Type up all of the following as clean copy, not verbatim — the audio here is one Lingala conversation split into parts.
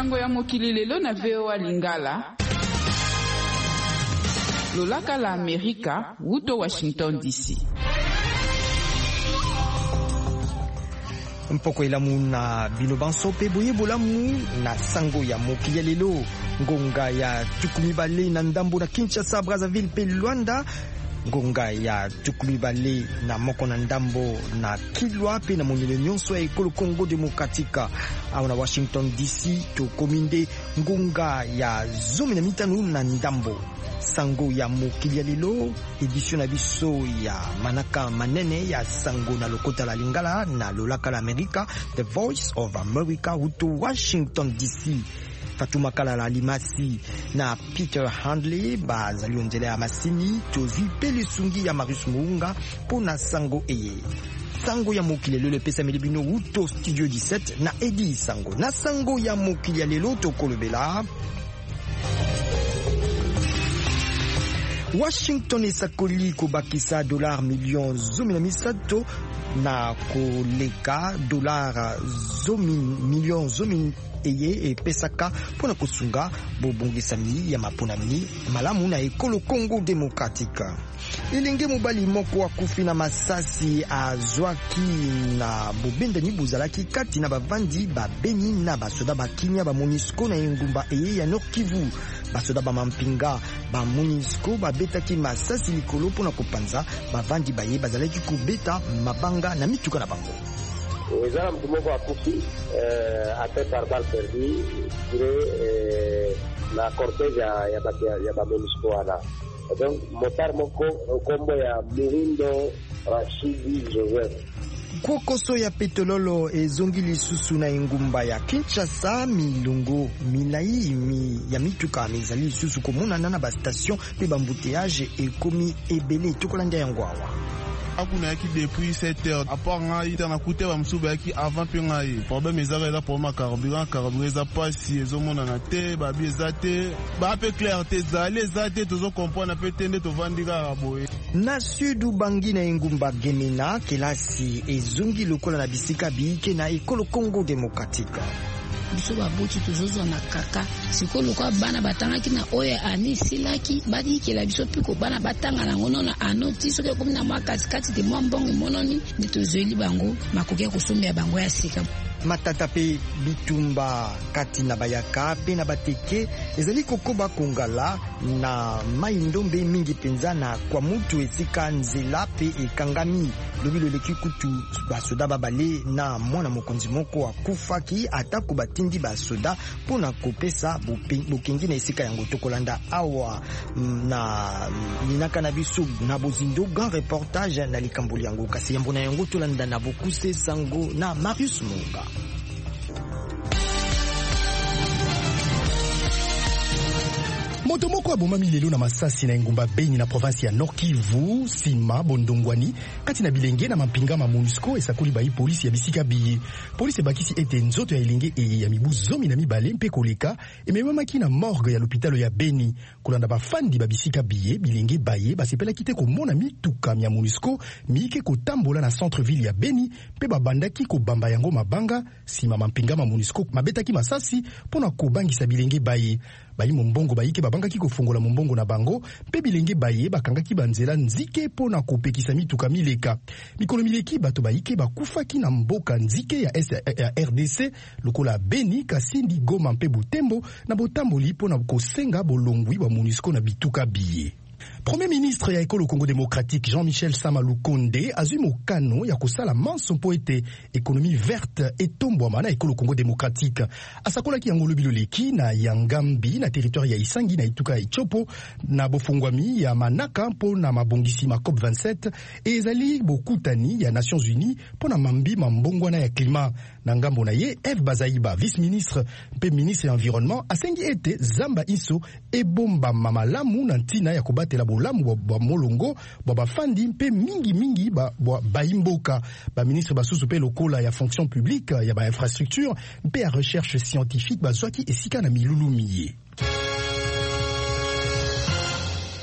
Sango ya mokili lelo na VOA Lingala. Lolaka la Amerika, wuto Washington DC. Mpoko elamu na binobanso pe boye bolamu na sango ya mokili lelo. Ngonga ya tukumibale na ndambo na Kinshasa, Brazzaville pe Luanda. Ngonga ya tukumibale na moko na ndambo na Kilwa pe na monele nyonso ya ekolo Congo Demokratika. Awa na Washington DC to kominde ngonga ya 15 na ndambo. Sango ya mokili lelo, edition na biso ya manaka manene ya sango na lokota la Lingala na lolaka la Amerika, The Voice of America, huto Washington DC. Fatuma Kalala Limasi na Peter Handley bazali onzele ya masini tozi pele sungi ya Marius Muunga pona sango eye. Sango ya mokili lelo pesa milibino huto Studio 17 na Edi Sango. Na sango ya mokili lelo to kolobela Washington esakoli kobakisa $1 million 13 na koleka $1 million eye epesaka pona kosunga bobongisami ya maponami malamu na ekolo Congo Demokratika. Ilenge mobali moko akufi na masasi azwaki na bobendani bozalaki kati na bavandi babeni na basoda bakinya ba MONUSCO na engumba eye ya Nord Kivu. Basoda ba mampinga ba MONUSCO babetaki masasi likolo pona kopanza bavandi baye bazalaki kubeta mabanga na mituka na bango. Ezala mtu moko akufi atteint par balle perdue na cortège ya ba MONUSCO wana. Donc motar moko kombo ya Murindo Rashidi Joseph. Kokoso ya petrololo ezongi lisusu na engumba ya Kinshasa. Milungu milai ya mituka mizali lisusu komonana na ba station pe bambouteillage ekomi ebele tokolanda yango awa. Akuna yaki depuis 7 heures. Apart nga ita na kute ba msuba yaki avant pe nga ye. Problème ezaka eza pour ma carburant eza pasi ezomona na te babi ezate. Ba pe clair te zali ezate tozo comprendre pe tende to vandika boye. Na sudu bangi na engumba Gemena kelasi ezongi lokola na bisika biike na ekolo Congo Demokratika. Biso babuti tozozo na kaka sikolo kwa bana batangaki na oya ani silaki badi kela biso piko bana batanga na ngono na anoti soke komi na makati kati de mwambongo mononi ni tozeli bango makoke kusomba ya bango ya sika. Matata pe bitumba kati na bayaka pe na bateke ezali kokoba kongala na maindombe mingi penza na kwa mutu esika nzela pe ekangami lobilo leki kutu basoda babale na mwana mokonzi moko akufaki atako batindi basoda pona kopesa bokengi na esika yango tokolanda awa na linaka na biso na bozindo grand reportage na likamboli yango kasi yambo na yango tolanda na bokuse sango na Marius Muunga. Moto moko abomami lelo na masasi na engumba Beni na province ya Nord Kivu, Sima Bondongwani, kati na bilenge na mampinga ma MONUSCO esakoli bayi polisi ya bisika biye. Polisi bakisi ete nzoto ya elenge eye ya mibu 12 mpe koleka ememamaki na morgue ya l'hôpital ya Beni. Kolanda bafandi ba bisika biye bilenge baye basepela kite komona mituka ya MONUSCO mike kotambola na centre ville ya Beni mpe babandaki kobamba yango mabanga. Sima mampinga ma MONUSCO mabetaki masasi pona kobangisa bilenge baye. Bali mombongo bayike babangaki kofungola mombongo na bango mpe bilenge baye bakangaki banzela nzike pona kopekisa mituka mileka. Mikolo mileki bato bayike bakufaki na mboka nzike ya RDC lokola Beni, Kasindi, Goma mpe Butembo na botamboli pona kosenga bolongwi ba MONUSCO na bituka biye. Premier ministre ya ekolo Congo Démocratique Jean-Michel Sama Lukonde azui mokano ya kosala manso po ete économie verte etombwama na ekolo Congo Démocratique. Asakolaki yango lobilo leki na Yangambi na territoire ya Isangi na ituka ya Ichopo na bofungwami ya manaka mpo na mabongisi ma COP27 ezali bokutani ya Nations Unies mpo na mambi mambongwana ya climat. Na ngambo na ye F. Bazaiba, vice-ministre mpe ministre ya environnement asengi ete zamba iso ebomba mamalamu na ntina ya kobatela bolamu bwa molongo bwa bafandi mpe mingi baimboka. Ba ministre basusu pe lokola ya fonction publique ya ba infrastructure mpe ya recherche scientifique bazwaki esika na milulumiye.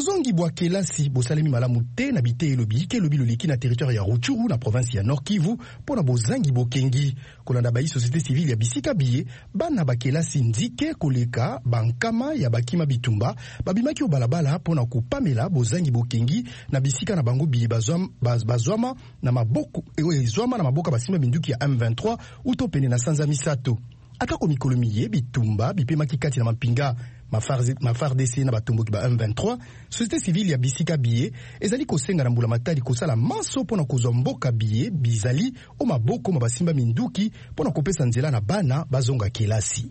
Bozongi bwa kelasi bosalemi malamu te na bite elobi ke lobi loleki na territoire ya Rutshuru na province ya Nord Kivu pona bozangi bokengi kolanda bayi société civile ya bisika biye bana bakelasi ndike koleka bankama ya bakima bitumba babimaki obalabala pona kopamela bozangi bokengi na bisika na bango biye bazwama na maboko ezwama na maboka basima binduki ya M23 uto pene na sanza misato atako mikolo miye bitumba bipemaki kati na mapinga FARDC na batomboki ba M23 société civile ya bisika biye ezali kosenga na mbula matali kosala maso pona kozwa mboka biye bizali o maboko mabasimba minduki pona kopesa nzela na bana bazonga kelasi.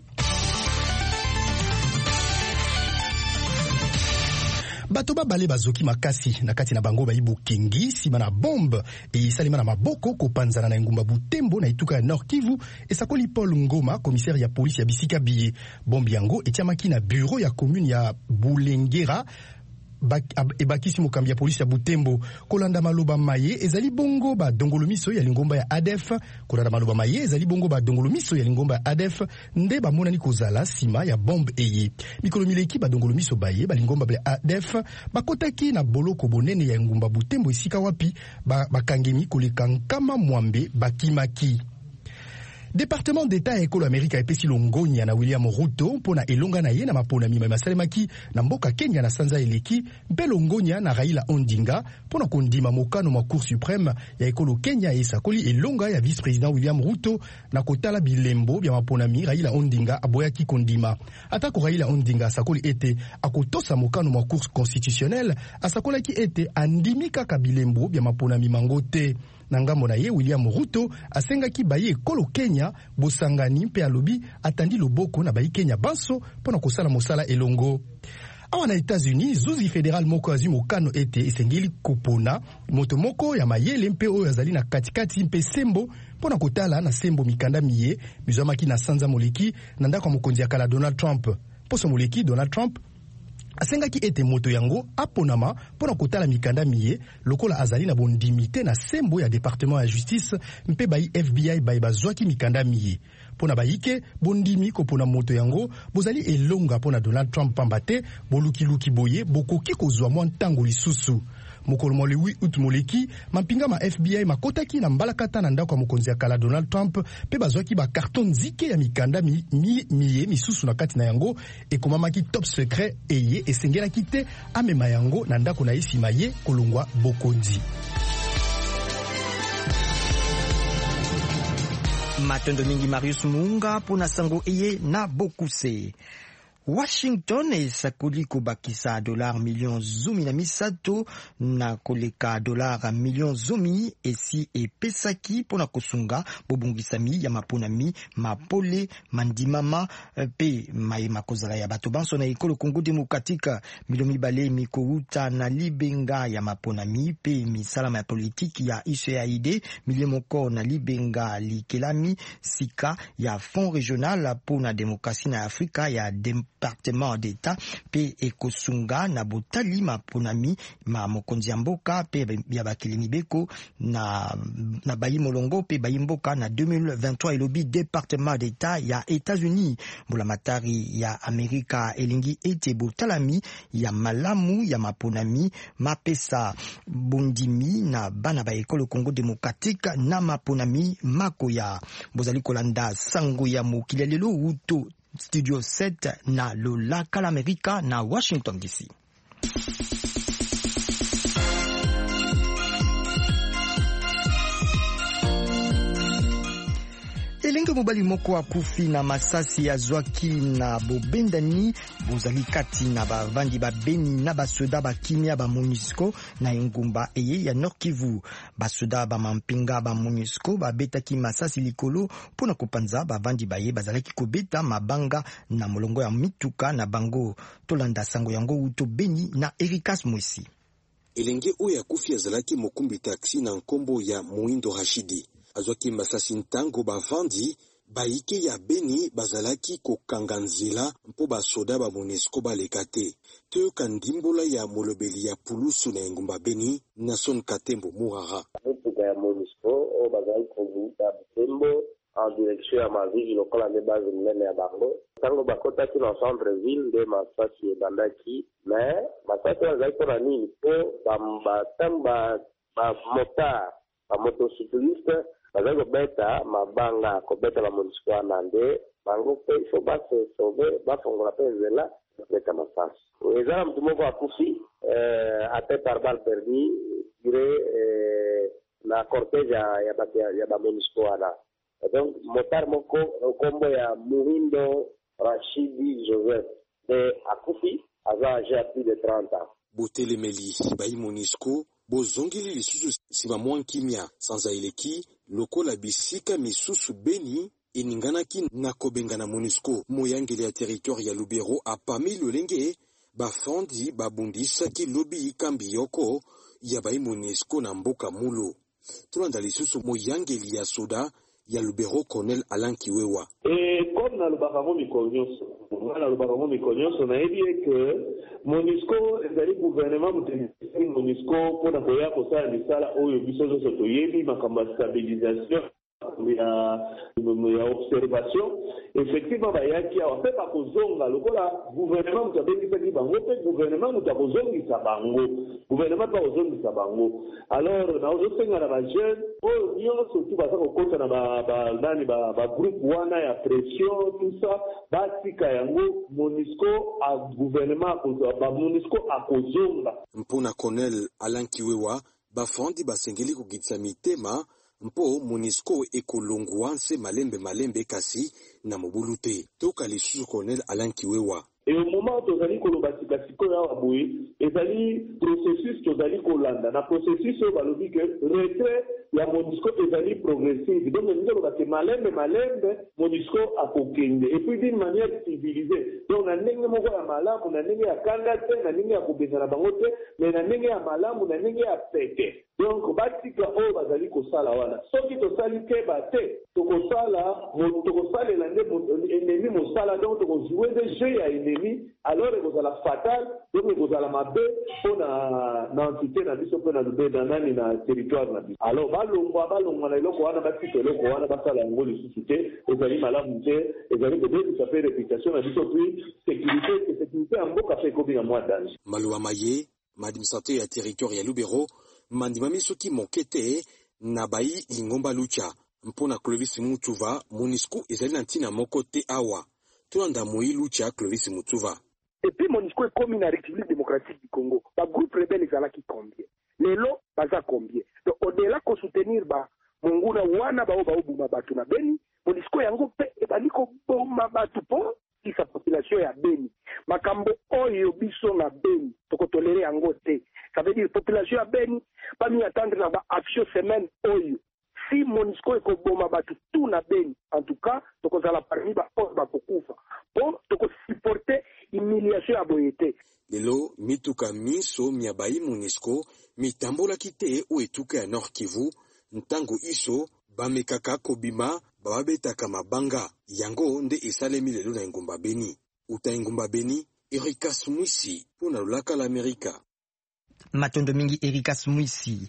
Bato babale bazoki makasi na kati na bango bayi bokengi sima na bombe esalima na maboko kopanzana na engumba Butembo na ituka ya Nord Kivu esakoli Paul Ngoma commissaire ya police ya bisika biye bombe yango etiamaki na bureau ya commune ya Bulengera ebakisi mokambi ya polisi ya Butembo kolanda maloba maye ezali bongo ba dongolo miso ya lingomba ya ADF kolanda maloba maye ezali bongo ba dongolo miso ya lingomba ya ADF nde bamonani kozala sima ya bombe eye mikolo mileki ba dongolo miso baye ba lingomba ya ADF bakotaki na boloko bonene ya ngumba Butembo esika wapi bakangemi koleka nkama mwambe bakimaki. Département d'État ya ekolo Amerika epesi longonya na William Ruto mpona elonga na ye na mapona mima masalemaki na mboka Kenya na sanza eleki mpe longonya na Raila Odinga mpona kondima mokano mwa Cour suprême ya ekolo Kenya esakoli elonga ya vice-président William Ruto na kotala bilembo bya mapona mi Raila Odinga aboyaki kondima atako Raila Odinga asakoli ete akotosa mokano mwa Cour constitutionnelle asakolaki ete andimika ka bilembo bya mapona mi mangote na ngambo na ye William Ruto asengaki baye ekolo Kenya bosangani mpe alobi atandi loboko na bayi Kenya banso pona kosala mosala elongo. Awa na États-Unis zuzi fédéral moko azwi mokano ete esengeli kopona moto moko ya mayele mpe oyo azali na katikati mpe sembo pona kotala na sembo mikanda miye bizwamaki na sanza moleki na ndako ya mokonzi ya kala Donald Trump. Poso moleki Donald Trump asengaki ete moto yango aponama pona kotala mikanda miye lokola azali na bondimite na sembo ya département ya justice mpe bayi FBI bayi bazwaki mikanda miye pona bayike bondimi kopona moto yango bozali elonga pona Donald Trump pambate bolukiluki boye bokoki kozwa mwa ntango lisusu. Mokolo mwa le 8 août moleki mampinga ma FBI makotaki na mbalakata na ndako ya mokonzi ya kala Donald Trump pe bazwaki ba carton nzike ya mikanda miye misusu na kati na yango ekomamaki top secret eye esengelaki te amema yango na ndako na isima ye kolongwa bokonzi. Matondo mingi Marius Munga pona sango eye na bokuse. Washington esakoli kobakisa $1 million zumi na misato na koleka $1 million zumi esi epesaki pona kosunga bobungisami ya maponami mapole mandimama pe mayema kozala ya bato banso na ekolo Congo Demokratika milomi bale mikouta na libenga ya maponami pe misalama ya politiki ya USAID milemoko na libenga likelami sika ya Fonds Régional pona demokrasi na Afrika ya Département d'État pe ekosunga na botali maponami ma mokonzi ya mboka pe ya bakili mibeko na bayi molongo pe bayi mboka na 2023 elobi Département d'État ya États-Unis mbula matari ya Amerika elingi ete botalami ya malamu ya maponami mapesa bondimi na bana ba ekolo Congo Démocratique na maponami makoya bozali kolanda sango ya mokili lelo uto Studio 7 na Lola Kalamerika na Washington DC. Elenge mobali moko akufi na masasi ya zwaki na bobendani bozali kati na bavandi babeni na basoda bakimia ba MONUSCO na engumba eye ya Nord Kivu. Basoda ba mampinga ba MONUSCO babetaki masasi likolo pona kopanza bavandi baye bazalaki kobeta mabanga na molongo ya mituka na bango. Tolanda sango yango uto Beni na Erikas Mwesi. Elenge oyo akufi azalaki mokumbi taxi na nkombo ya Muindo Rashidi. Azwaki masasi ntango bavandi baike ya Beni bazalaki kokanga nzela mpo basoda ba MONUSCO baleka te. Toyoka ndimbola ya molobeli ya pulusu na engumba Beni Nason Katembo Muhara. Motuka ya MONUSCO o bazali kovuta Butembo en direction à ma ville lokola nde base monene ya bango. Tango bakotaki na centre-ville nde masasi ebandaki, mais masasi wana ezalaki mpona nini? Mpo bamotard bamotocycliste bazali kobeta mabanga kobeta baMONUSCO wana nde bango mpe ifo basesauve bafongola mpe nzela kobeta masasi. Eza na mutu moko akufi ate par balle perdu tire na cortège ya baMONUSCO wana. Donc motard moko kombo ya Muhindo Rashidi Joseph de akufi aza âgé à plus de 30 ans. Botelemeli bayi MONUSCO bozongeli lisusu nsima mwa nkimia sanza eleki lokola bisika misusu Beni eninganaki na kobengana MONUSCO moyangeli ya territoire ya Lubero apami lolenge bafandi babundisaki lobi kambi yoko ya bayi MONUSCO na mboka mulo. Tulanda lisusu moyangeli ya soda ya Lubero Colonel Alain Kiwewa. Comme na lubakamo mikonyoso, na ebi que MONUSCO ezali gouvernement mutenisi MONUSCO pona koya kosala misala oyo biso nyonso toyebi makambo ya stabilisation ya observation. Effectivement bayaki awa mpe bakozonga lokola gouvernement mutu abengisaki bango mpe gouvernement mutu akozongisa bango, gouvernement mpe akozongisa bango. Alors naozosenga na bajeune oyo nyonso tu baza kokota na bagroupe wana ya pression tout ça batika yango MONUSCO a gouvernement MONUSCO akozonga. Mpona Colonel Alain Kiwewa bafandi basengeli kogitisa mitema mpo MONUSCO ekolongwa nse malembe kasi na mobulu te. Toka lisusu Colonel Alain Kiwewa. Et au moment où tozali koloba sikasiko ya waboye ezali processus tozali kolanda na processus oyo balobi ke retrait ya MONUSCO ezali progressive, donc nzoloba ke malembe MONUSCO akokende et puis d'une manière civilisée. Donc na ndenge moko ya malamu na ndenge ya kanga te na ndenge ya kobengana bango te, mais na ndenge ya malamu na ndenge ya pete. Donc batika oyo bazali kosala wana soki tosali ke bate tokosalela nde ennemi mosala, donc tokozouer des jeux ya ennemi, alors ekozala fatal, donc ekozala mabe mpo na entité na biso mpe na lubeda nani na territoire na biso. Alors balongwa na eloko wana batika eloko wana basala yango lisusu te, ezali malamu te, ezali kobebisa mpe réputation na biso puis sécurité ya mboka mpe ekobinga mwa danger. Maluwa maye administrateur ya territoire ya Lubero mandimami soki mokete na bayi lingomba lucha mpona Clovis Mutuva MONUSCO ezali na ntina moko te awa tulanda moyi lucha Clovis Mutuva. Et puis MONUSCO est comme la République démocratique du Congo. Ba groupe rebelle ezalaki combien? Lelo baza combien? Donc au-delà ko soutenir ba monguna wana ba obuma batu na Beni, MONUSCO yango pe ebali ko boma batu po sa population ya Beni. Makambo oyo biso na Beni toko tolere yango te. Ça veut dire population ya Beni pas mi attendre na ba action semaine oyo. Si MONUSCO ekoboma batu tout na Beni, en tout cas tokozala parmi ba kokufa po toko supporter humiliation ya boyete. Lelo mituka miso miabayi MONUSCO mitambola kite o etuka ya Nord Kivu ntango iso bamekaka kobima babetaka mabanga yango nde esalemi lelo na Ngumba Beni. Uta Ngumba Beni, Erika Smwisi pona lolaka la Amerika. Matondo mingi Erika Smwisi.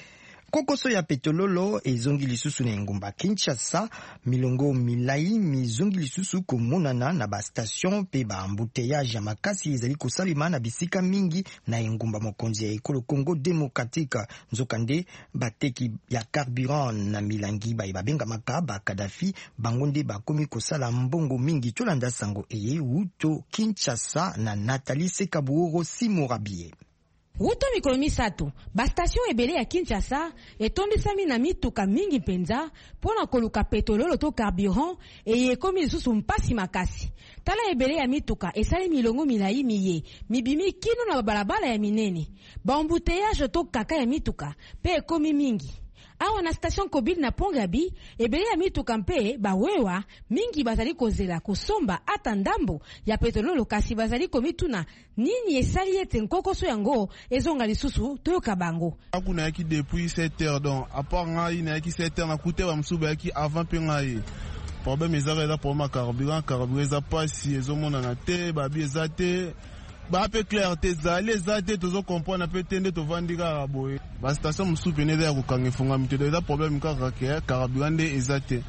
Kokoso ya petololo ezongi lisusu na Ngumba Kinshasa, milongo milai mizongi lisusu komonana na ba station pe ba embouteillage ya makasi ezali kosalima na bisika mingi na Ngumba mokonzi ya ekolo Congo Démocratique. Nzokande bateki ya carburant na milangi ba babenga makaba Kadhafi bangonde bakomi kosala mbongo mingi. Tolanda sango eye uto Kinshasa na Nathalie Sekabuoro Simorabie. Wuto mikolo misato, ba station ebele ya Kinshasa etombisami na mituka mingi mpenza pona koluka petololo to carburant ekomi lisusu mpasi makasi. Tala ebele ya mituka esali milongo milai miye, mibimi kino na balabala ya minene. Ba embouteillage to kaka ya mituka pe ekomi mingi. Awa na station Kobili na Pongabi, ebele ya mituka mpe bawewa mingi bazali kozela kosomba ata ndambo ya petololo kasi bazali komituna nini esali ete nkokoso yango ezonga lisusu toyoka bango. Akuna yaki depuis 7h donc à part ngai na yaki 7h na kute ba msuba yaki avant pe ngai. Problème ezaka eza pour ma carburant eza pasi ezomona na te babi ezate. Ba pe clarté zale tozo comprendre pe tende to vandika boye. Ba station musu penede ya kokanga funga mitedo eza problème kaka ke carburant ezate.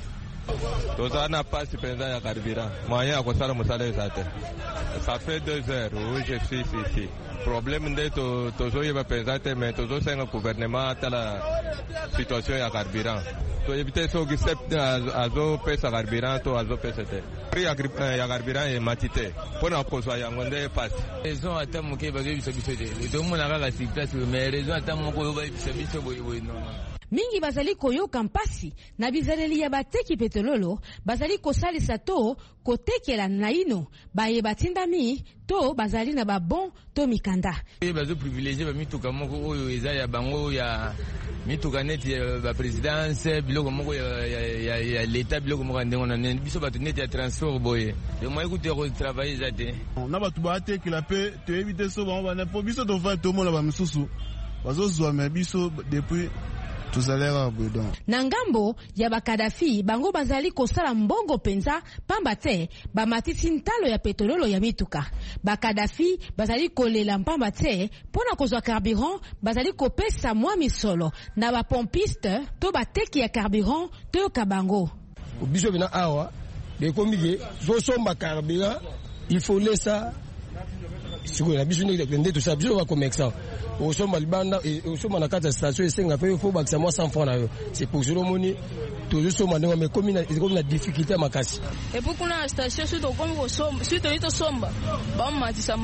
toza na pasi penza ya carburant moyen akosala mosala ezate. Ça fait 2 heures où je suis ici. Problème nde tozoyeba penza te mais tozosenga gouvernement atala situation ya carburant. Toyebite soki septe azopesa carburant to azopesa te. Prix ya carburant emati te mpona kozwa yango nde pasi. Raison ata moke bazoyebisa biso te tomona kaka sur place mais raison ata moko oyo bayebisa biso boye non. Mingi bazali koyoka mpasi na bizaleli ya bateki petrololo bazali kosalisa to kotekela naino baye batindami to bazali na babon to mikanda. Bazo privilégier ba mituka moko oyo eza ya bango ya mituka neti ya présidence biloko moko ya l'état biloko moko ndengo na biso bato neti ya transport boye. Le moyen que tu travailler zate. Na batu batekela pe to éviter so bango bana po biso to va to mona ba misusu. Bazo zwa me biso depuis na ngambo ya bakadafi bango bazali kosala mbongo penza pamba te bamatisi ntalo ya petrololo ya mituka. Bakadafi bazali kolela pamba te pona kozwa carburant bazali kopesa mwa misolo na bapompiste to bateki ya carburant to kabango. Biso bina awa de komige zo somba carburant il faut laisser siko na biso nde to sa biso ba commerçant au somba libanda et au somba na kata station esenga pe faut bakisa moi 100 francs na yo. C'est pour cela moni toujours somba ndenge mais comme na difficulté makasi et pour kuna station surtout comme ko somba surtout ito somba ba matisa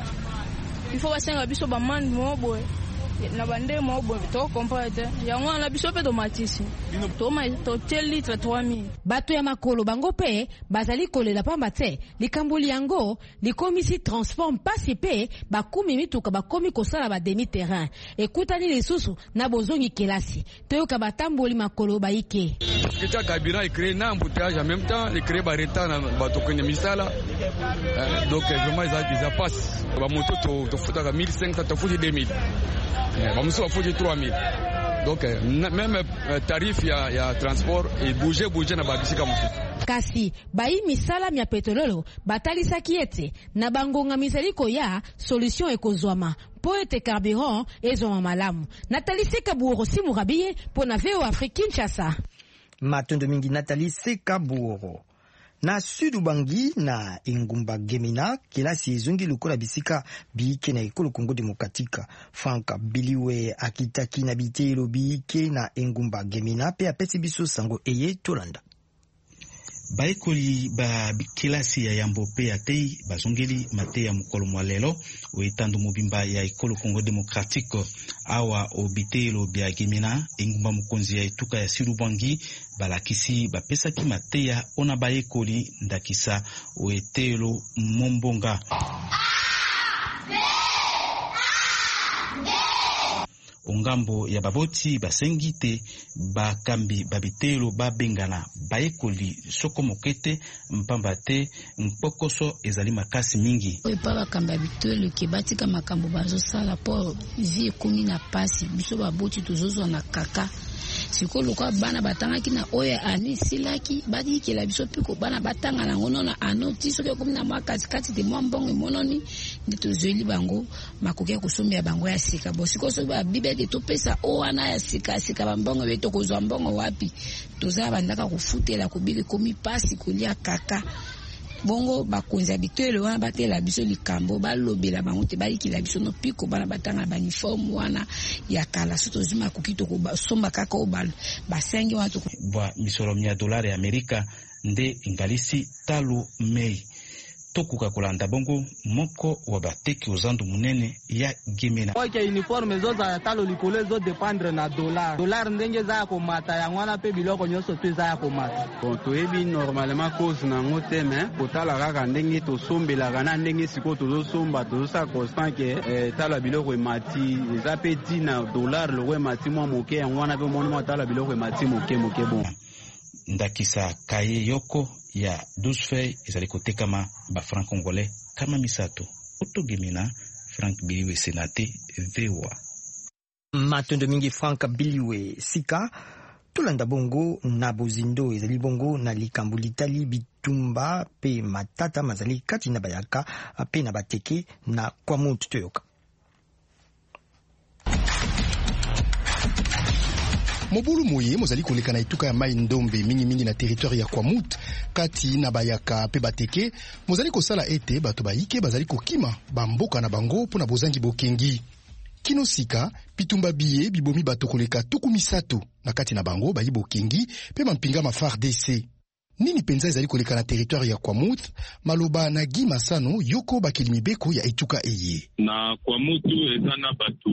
il faut basenga biso ba man mobo na bande mobo to comprendre ya ngwana biso pe to matisi to ma to litre 3000. Bato ya makolo bango pe bazali kolela pamba te likambuli yango likomisi transport mpasi pe bakumi mituka bakomi kosala ba demi terrain ekutani lisusu na bozongi kelasi toyoka batamboli makolo baike. Kita carburant créé na embouteillage en même temps les créer ba retard na bato kwenye misala donc vraiment ils passe ba moto to futa 1500 to futi 2000 bamuso bafuti 3000 donc même tarif ya transport et bouger na babisika mususu. Kasi bai misala mya petrololo batalisaki ete na bangonga misaliko ya solution ekozwama po ete carburant ezoma malamu. Nathalie Sekaburo Simurabiye po na VOA Afrique Kinshasa. Matondo mingi Nathalie Sekaburo. Na Sudu Bangi na Engumba Gemina kelasi ezongi lokola bisika biike na ekolo Kongo Demokratika. Frank Biliwe akitaki na bitelo biike na Engumba Gemina pe apesi biso sango eye tolanda. Baekoli ba kelasi ya yambo pe atei bazongeli mate ya mukolo mwalelo oetandu mobimba ya ekolo Kongo Demokratiko awa obitelo bya Gemina Engumba mukonzi ya etuka ya Sudu Bangi balakisi bapesaki mate ya ona baekoli ndakisa oetelo mombonga. Ongambo ya baboti basengite bakambi babitelo babengana baekoli soko mokete mpamba te mpokoso ezali makasi mingi. Oyepa bakamba bitelo ke batika makambo bazosala po vie komi na pasi biso baboti tozozwa na kaka. Sikolo kwa bana batangaki na oya ani silaki badi kila biso piko bana batanga na ngono na anoti soki komi na mwa katikati de mwa mbongo mononi ndito zeli bango makoki kusomba ya bango ya sika bosiko so ba bibe de topesa o ana ya sika bambongo beto kozwa mbongo wapi tozala bandaka kufutela kubili komi pasi kulia kaka. Bongo bakonza bitelo wana batela biso likambo balobela bango te balikila biso no piko bana batanga ba uniforme wana ya kala soto zima kukito ko somba kaka obalo basengi watu bwa misolo $100 ya Amerika nde ingalisi talo mei tokuka kolanda bongo moko wa bateki ozandu munene ya Gemena. Oke uniforme zoza ya talo likole zo dependre na dollar ndenge za ko mata ya ngwana pe biloko nyoso pe za ko mata. Bon to ebi normalement cause na ngote mais kotala kaka ndenge to sombela kana ndenge siko to somba to sa constant ke tala biloko emati za pe tina dollar lo emati mo moke ya ngwana pe mo tala biloko emati moke bon. Ndakisa kaye yoko ya 12 feuilles ezali kotekama ba franc congolais kama misato. Oto Gemina, Frank Biliwe Senate VOA. Matondo mingi Frank Biliwe sika tulanda bongo na bozindo ezali bongo na likambo litali bitumba pe matata mazali kati na bayaka pe na bateke na kwa mutu toyoka. Mobulu moye mozali koleka na etuka ya mai ndombe mingi na territoire ya Kwamut kati na bayaka pe bateke mozali kosala ete bato baike bazali kokima bamboka na bango pona bozangi bokengi. Kino sika pitumba biye bibomi bato koleka tukumisato na kati na bango bayi bokengi pe mampinga ma FARDC. Nini penza ezali koleka na territoire ya Kwamut? Maloba na Guy Masano yoko bakilimibeko ya etuka eye. Na Kwamutu ezana batu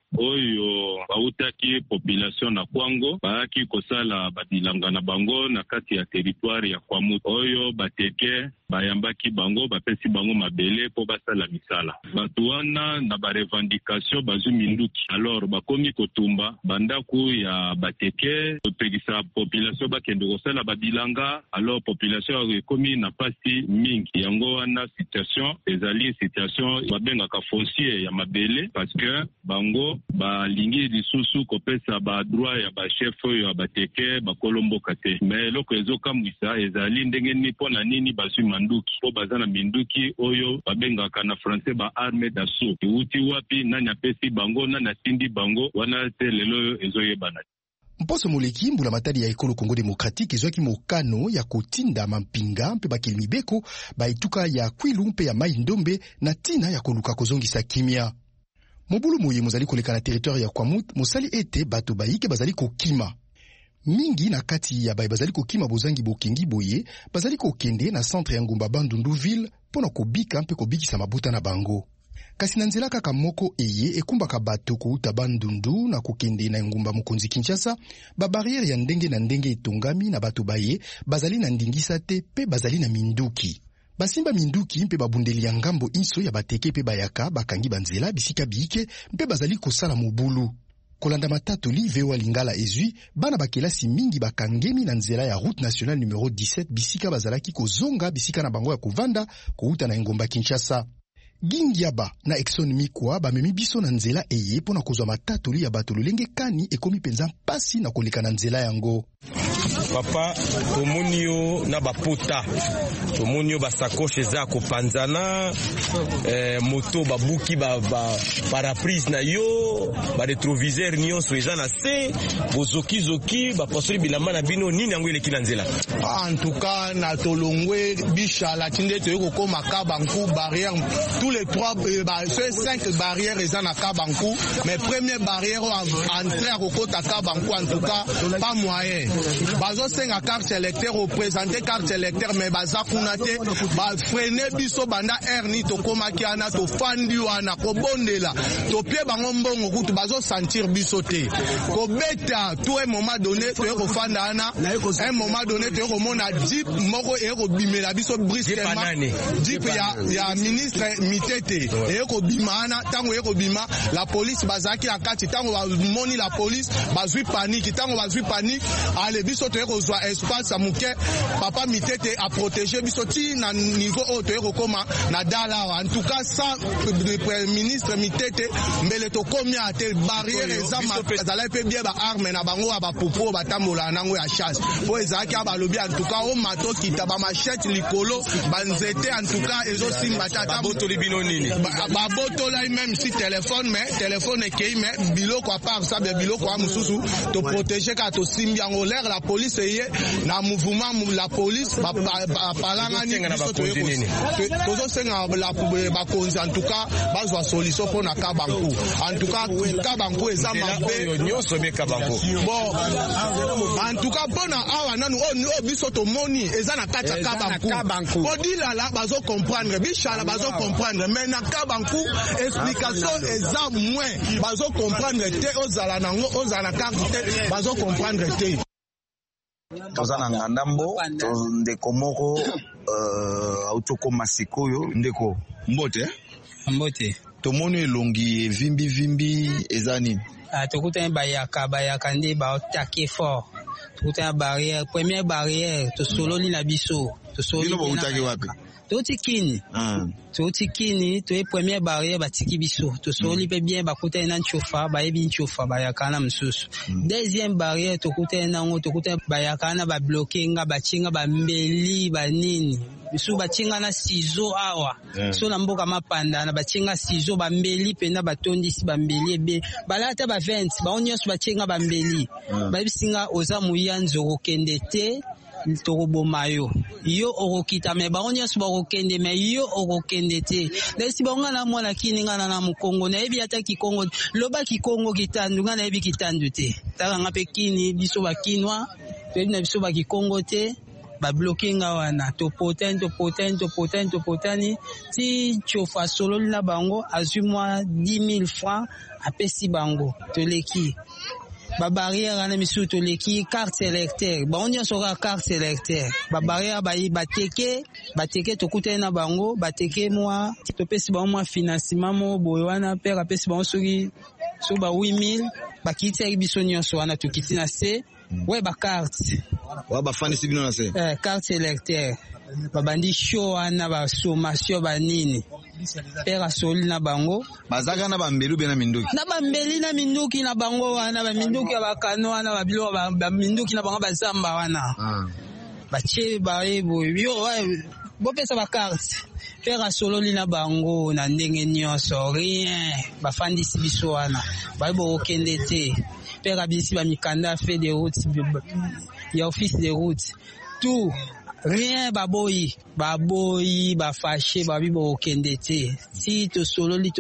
oyo bautaki population na Kwango baaki kosala badilanga na bango na kati ya territoire ya Kwamut oyo bateke bayambaki bango bapesi bango mabele po basala misala. Batu wana na ba revendication bazu minduki. Alors bakomi kotumba bandaku ya bateke pegisa population bakende kosala badilanga. Alors population ekomi na pasi mingi. Yango wana situation ezali situation babengaka foncier ya mabele parce que bango balingi lisusu kopesa ba droit ya ba chef ya bateke bakolomboka te. Mais loko ezokamwisa ezali ndenge ni pona nini basu manduki po bazana minduki oyo babengaka na français ba armée d'assaut. Uti wapi nani apesi bango nani asindi bango wana te lelo ezoyebana. Mposo moleki mbula matadi ya ekolo Congo Démocratique ezwaki mokano ya kotinda mampinga mpe bakilimibeko baituka ya Kwilu mpe ya mai ndombe na tina ya koluka kozongisa kimia. Mobulu moye mozali koleka na territoire ya Kwamut mosali ete bato baike bazali kokima. Mingi na kati ya bazali kokima bozangi bokengi boye bazali kokende na centre ya ngumba Bandunduville pona kobika mpe kobikisa mabuta na bango. Kasi na nzela kaka moko eye ekumbaka bato kouta Bandundu na kokende na ngumba Mokonzi Kinshasa, ba barrière ya ndenge na ndenge etongami na bato baye bazali na ndingisa te pe bazali na minduki. Basimba minduki mpe babundeli ya ngambo inso ya bateke pe bayaka bakangi banzela bisika biike mpe bazali kosala mobulu. Kolanda matatoli VOA Lingala ezui bana bakelasi mingi bakangemi na nzela ya route nationale numéro 17 bisika bazalaki kozonga bisika na bango ya kovanda kouta na ngomba Kinshasa. Gingiaba na Exxon Mikwa bamemi biso na nzela eye pona kozwa matatoli ya bato lolenge kani ekomi penza pasi na koleka na nzela yango. Papa tomonio na bapota tomonio basakoshe za kopanzana moto babuki paraprise na yo ba retroviseur nyonso eza na se bozoki bapasoli bilamba na bino nini yango eleki na nzela. En tout cas na tolongwe bishala tinde toyeko koma Kabanku barrière tous les trois ces 5 barrières eza na Kabanku mais première barrière entrer au kota Kabanku en tout cas pas moyen. Bazo senga carte électeur représenter carte électeur mais baza kunate ba freiner biso banda erni to komaki ana to fandi wana ko bondela to pie bango mbongo kutu bazo sentir biso te ko beta tout un moment donné to ko fanda ana un moment donné to ko mona jeep moko e ko bimela biso brusquement jeep ya ministre Mitete e ko bimana tango e ko bima la police bazaki la kati tango ba moni la police bazui panique tango bazui panique ale biso to ko zwa espace amuke papa Mitete a protéger biso ti na niveau auto ko koma na dala en tout cas ça le ministre Mitete mbele to komia ate barrière ezama zala pe bien ba arme na bango ba popo batambola nango ya chasse po ezaki ba lobi en tout cas o mato kita ba machette likolo ba nzete en tout cas ezo simba tata botoli bino nini ba botola même si téléphone mais téléphone ekei mais biloko à part ça biloko a mususu to protéger ka to simbi en l'air la police eye na mouvement la police ba palanga ni biso to senga la ba konzi en tout cas bazwa solution pour na Kabanku en tout cas Kabanku ezama be nyonso be Kabanku bon en tout cas bona awa nanu o biso to moni eza na kati ya Kabanku odila la bazo comprendre bishala bazo comprendre mais na Kabanku explication eza moins bazo comprendre te ozala nango ozala carte te bazo comprendre te. Toza na ngandambo to ndeko moko autokoma sikoyo ndeko mbote tomoni elongi vimbi ezani tokuta bayaka nde baotake fort tokuta barrière première barrière tosololi na biso bino bautaki wapi toti kini to premier barrière batiki biso to soli pe bien bakuta na nchofa ba yebi nchofa ba yakana msusu deuxième barrière to kuta na ngo to kuta ba yakana ba bloquer nga ba chinga ba mbeli ba nini bisu ba chinga na ciseaux awa so na mboka mapanda na ba chinga ciseaux ba mbeli pe na batondisi ba mbeli ebe balata ba 20 ba onyo ba chinga ba mbeli ba bisinga oza muyanzo kokende te Tobomayo. Yo orokita me baonya suba okende me yo orokende te. Lesi baonga na mwana kini ngana na Mukongo na ebi ata Kikongo loba Kikongo kitandu ngana ebi kitandu te. Taka ngape kini biso ba kinwa pebi na biso ba Kikongo te. Ba bloquinga wana to potani ti chofa solo na bango azumwa 10,000 francs apesi bango to leki. Ba barrière na misu to leki carte électeur ba onyo soka carte électeur ba barrière ba bateke to kutena bango bateke moi to pesi ba moi financement mo boy wana père apesi ba soki so ba 8,000 ba kitse biso nyonso wana to kitina se ouais ba carte wa ba fani sibino na se carte électeur ba bandi show wana ba sommation ba nini pera soli na bango bazaka na bambelu be na minduki na bambeli na minduki na bango wana ba minduki ba kano wana ba bilo ba minduki na bango ba zamba wana ba che ba ebo yo bo pesa ba carte pera soli na bango na ndenge nyonso rien ba fandisi biso wana ba bo okende te pera bisi ba mikanda fait des routes ya office des routes tout rien baboyi ba fâché ba bibo okende te si to sololi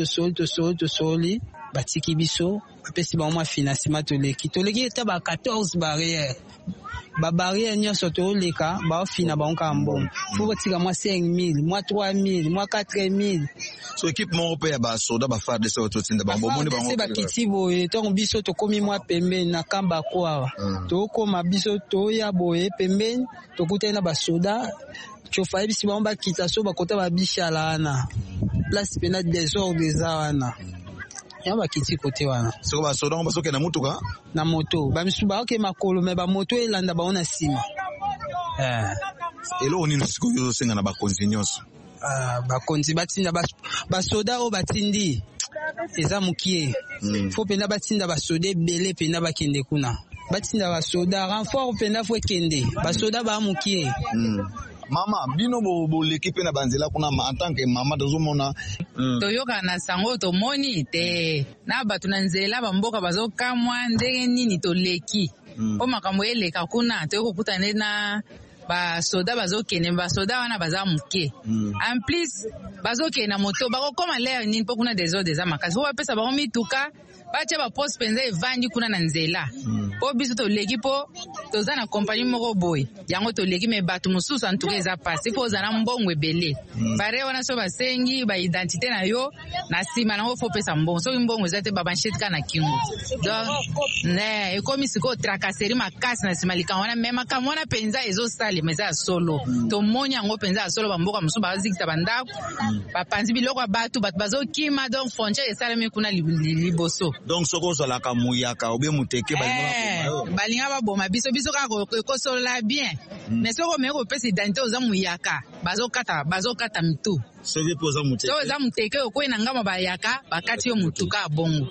batiki biso apesi ba mwa financement to leki ta ba 14 barrières ba barrière nyonso to leka ba fina ba onka mbongo faut batika mwa 5,000 mwa 3,000 mwa 4,000 so équipe mon pe ba soda ba faire de ça to tinda bango moni bango ba kitibo to biso to komi mwa pembeni na kamba kwa to koma biso to ya boye pembeni to kutena ba soda chofa bisi ba omba kita so ba kota ba bishala na place pena désordre za wana yamba kiti kote wana so ba soda ba soke na mutuka na moto ba misuba oke makolo me ba moto elanda ba ona sima elo oni nsiko yo senga na ba konzinyoso bakonzi batinda basoda o batindi eza mukie fo penda batinda basoda ebele penda bakende kuna batinda basoda renfort penda fo ekende basoda ba mukie mama bino bo l'équipe na banzela kuna en tant que mama tozomona toyoka na sango tomoni te na bato na nzela bamboka bazokamwa ndenge nini toleki po makambo eleka kuna toyokokutana na basoda bazokende basoda wana baza muke en plus bazokende na moto bakokoma leo nini mpo kuna desordre eza makasi po bapesa bango mituka batia baposte mpenza evandi kuna na nzela po biso toleki po toza na kompagnie moko boye yango toleki me bato mosusu antuka eza pasi fo oza na mbongo ebele bare wana so basengi baidentité na yo na nsima nango fo pesa mbongo soki mbongo eza te babanchete ka na kingo donc ekomi sikoyo trakaseri makasi na nsima likambo wana me makambo wana mpenza ezosalema eza ya solo tomoni yango mpenza ya solo bamboka mosusu bazozikisa bandako bapanzi biloko ya bato bazokima donc frontiere esalemi kuna liboso donc soko zalaka muyaka obe muteke balinga baboma biso kaka ekosolola bien mais soko omeki kopesa identité oza muyaka bazokata mitu soki mpe oza muteke okoyi na ngamba bayaka bakati yo mutu kaka bongo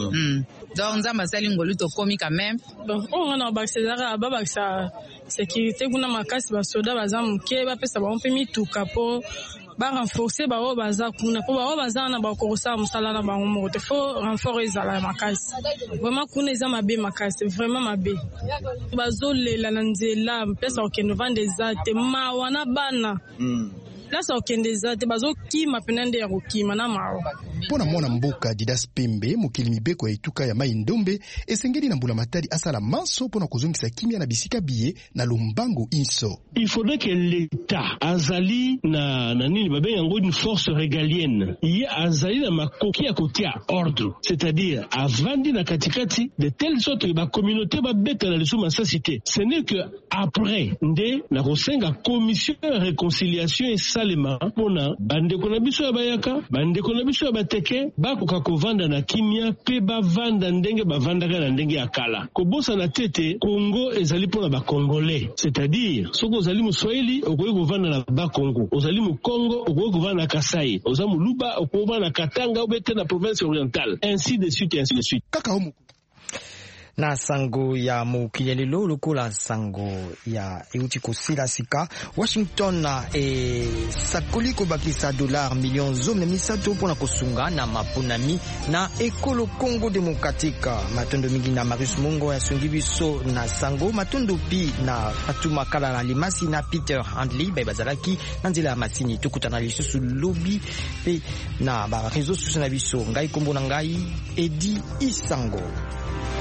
donc nzambe asali ngolu tokomi quand même oyo wana bakisaka babakisa sécurité kuna makasi basoda baza moke bapesa bango mpe mituka mpo barenforce bao baza kuna mpo bao baza wana bakokosala mosala na bango moko te fo renfort ezala makasi vraiment kuna eza mabe makasi vraiment mabe bazolela na nzela mpesa kokende vande eza te mawa na bana place okende eza te bazokima pena nde ya kokima na mawa mpona mwana mboka Didas Pembe mokili mibeko ya etuka ya mai ndombe esengeli na mbula matadi asala manso mpona kozongisa kimia na bisika biye na lombango inso. Il faudrait que l'État azali na nini babe yango une force régalienne ye azali na makoki ya kotia ordre, c'est-à-dire avandi na katikati de telle sorte que ba communauté babeta na lisu masasite. Ce n'est que après nde na kosenga commission de réconciliation et salema pona bandeko na biso ya bayaka bandeko na biso ya teke bakoka kovanda na kimia pe bavanda ndenge bavandaka na ndenge ya kala. Kobosana tete Congo ezali mpona bakongolais, c'est-à-dire soki ozali moswahili okoki kovanda na bakongo, ozali mokongo okoki kovanda na Kasai, oza moluba okoki kovanda na Katanga obete na province orientale, ainsi de suite et ainsi de suite. Na sango ya mokili lelo lokola sango ya euti kosila sika Washington na sakoli kobakisa $3 million mpona kosunga na maponami na ekolo Congo Democratique. Matondo mingi na Marius Mongo ya sungi biso na sango matondo pi na Fatuma Kala na Limasi na Peter Handley bazalaki na nzela ya masini tokutana lisusu lobi pe na ba réseaux sociaux na biso ngai kombo na ngai Edi Isango.